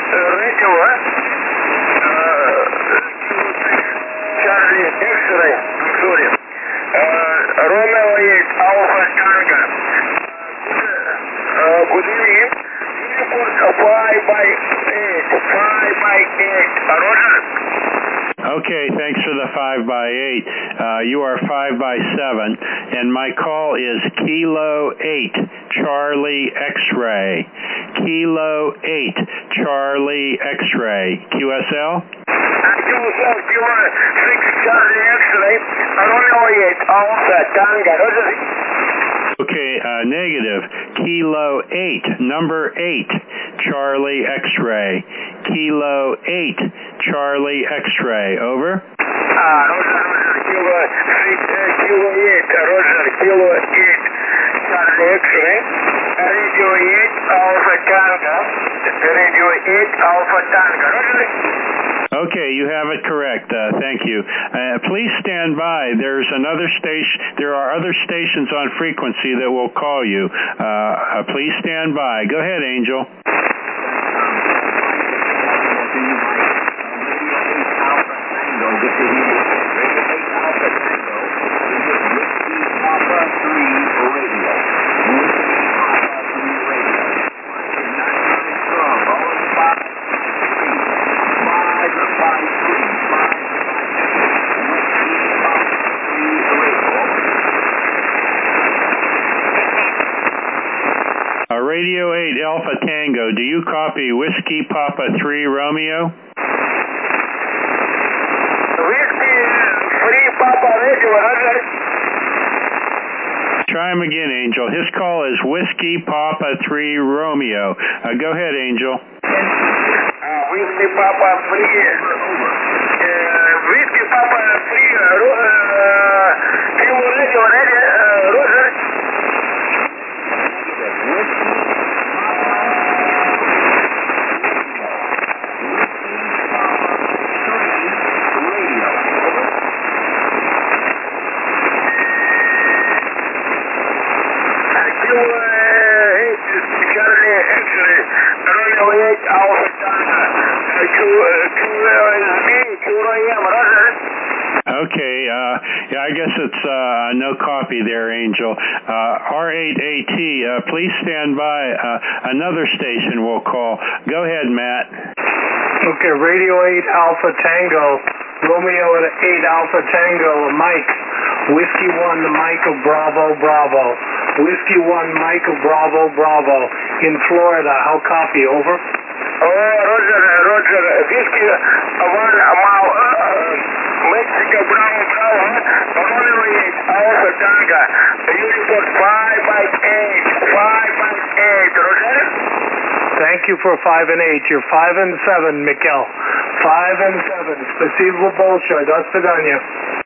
Radio, Charlie X-ray, I'm sorry. Romeo 8, Alpha Tango. Good evening. Report 5 by 8, 5 by 8. Roger. Okay, thanks for the 5 by 8. You are 5 by 7, and my call is Kilo 8, Charlie X-ray. Kilo 8, Charlie X-ray. QSL? QSL, Kilo 6, Charlie X-ray. Romeo 8, Alpha Tango. Roger. Okay, negative. Kilo 8, number 8, Charlie X-ray. Kilo 8, Charlie X-ray. Over. Roger. Kilo 6, Kilo 8, Roger. Kilo 8, Charlie X-ray. Radio 8, Alpha Tango. Radio 8, Alpha Tango. Roger. Okay, you have it correct. Thank you. Please stand by. There are other stations on frequency that will call you. Please stand by. Go ahead, Angel. Radio 8 Alpha Tango, do you copy Whiskey Papa 3 Romeo? Whiskey 3 Papa Radio, Roger. Try him again, Angel. His call is Whiskey Papa 3 Romeo. Go ahead, Angel. Whiskey Papa 3. Whiskey Papa 3. Kilo Radio, Roger. Okay, yeah, I guess it's no copy there, Angel. R8AT, please stand by. Another station will call. Go ahead, Matt. Okay, Radio 8 Alpha Tango, Romeo 8 Alpha Tango, Mike. Whiskey 1 Michael Bravo Bravo. Whiskey 1 Michael Bravo Bravo. In Florida, how copy? Over. Roger. Whiskey 1 Mexico Bravo Bravo. Romeo 8 Alpha Tango. You report 5 by 8. 5 by 8. Roger. Thank you for 5 and 8. You're 5 and 7, Mikkel. 5 and 7. Спасибо большое. До свидания.